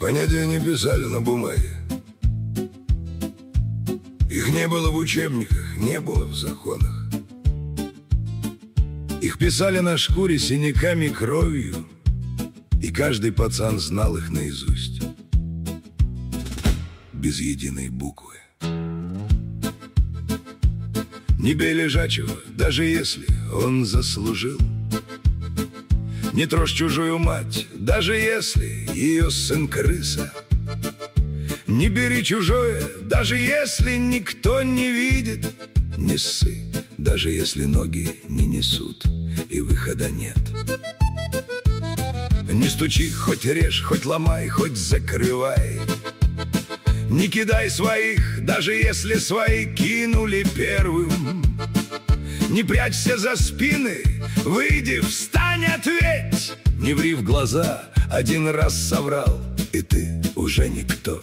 Понятия не писали на бумаге. Их не было в учебниках, не было в законах. Их писали на шкуре синяками, кровью, и каждый пацан знал их наизусть, без единой буквы. Не бей лежачего, даже если он заслужил. Не трожь чужую мать, даже если ее сын крыса. Не бери чужое, даже если никто не видит. Не ссы, даже если ноги не несут и выхода нет. Не стучи, хоть режь, хоть ломай, хоть закрывай. Не кидай своих, даже если свои кинули первым. Не прячься за спины, выйди, встань, ответь. Не ври в глаза, один раз соврал, и ты уже никто.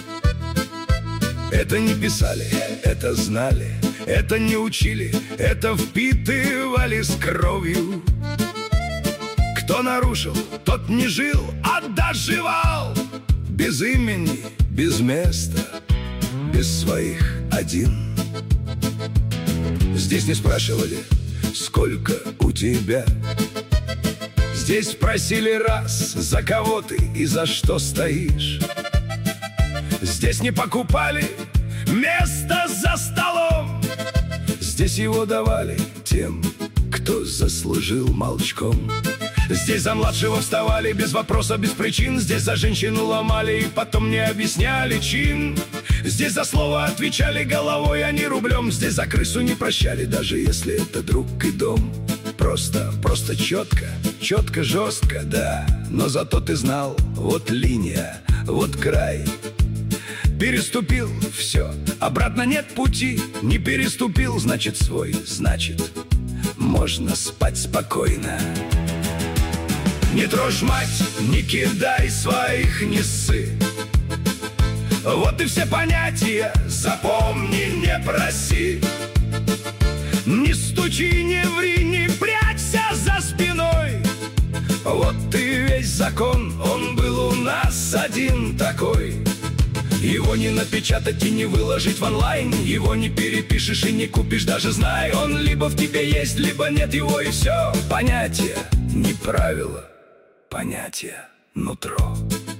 Это не писали, это знали, это не учили, это впитывали с кровью. Кто нарушил, тот не жил, а доживал. Без имени, без места, без своих один. Здесь не спрашивали, сколько у тебя. Здесь спросили раз, за кого ты и за что стоишь. Здесь не покупали место за столом. Здесь его давали тем, кто заслужил молчком. Здесь за младшего вставали без вопроса, без причин. Здесь за женщину ломали и потом не объясняли чин. Здесь за слово отвечали головой, а не рублем. Здесь за крысу не прощали, даже если это друг и дом. Просто четко, четко, жестко, да. Но зато ты знал, вот линия, вот край. Переступил, все, обратно нет пути. Не переступил, значит свой, значит можно спать спокойно. Не трожь мать, не кидай своих, не ссы. Вот и все понятия, запомни, не проси. Не стучи, не ври, не прячься за спиной. Вот и весь закон, он был у нас один такой. Его не напечатать и не выложить в онлайн. Его не перепишешь и не купишь, даже знай. Он либо в тебе есть, либо нет его, и все. Понятие, не правило, понятие, нутро.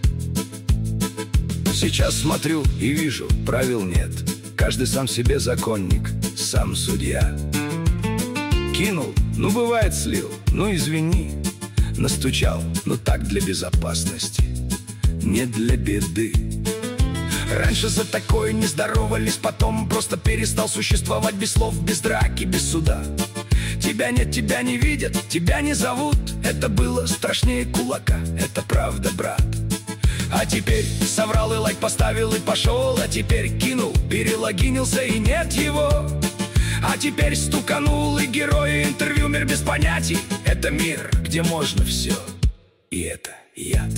Сейчас смотрю и вижу, правил нет. Каждый сам себе законник, сам судья. Кинул, ну бывает слил, ну извини. Настучал, ну так для безопасности, не для беды. Раньше за такое не здоровались, потом просто перестал существовать без слов, без драки, без суда. Тебя нет, тебя не видят, тебя не зовут. Это было страшнее кулака, это правда, брат. А теперь соврал и лайк поставил и пошел. А теперь кинул, перелогинился и нет его. А теперь стуканул и герой интервью, мир без понятий. Это мир, где можно все, и это яд.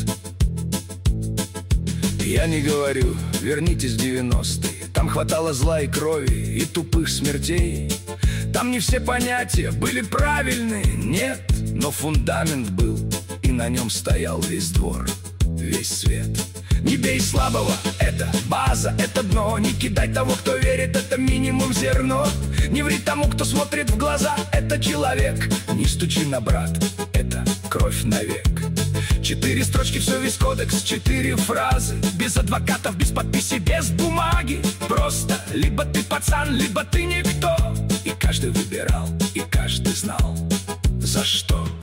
Я не говорю, вернитесь в 90-е. Там хватало зла и крови, и тупых смертей. Там не все понятия были правильные, нет. Но фундамент был, и на нем стоял весь двор, весь свет. Не бей слабого, это база, это дно. Не кидай того, кто верит, это минимум зерно. Не ври тому, кто смотрит в глаза, это человек. Не стучи на брат, это кровь навек. 4 строчки, все весь кодекс, 4 фразы. Без адвокатов, без подписи, без бумаги. Просто либо ты пацан, либо ты никто. И каждый выбирал, и каждый знал, за что.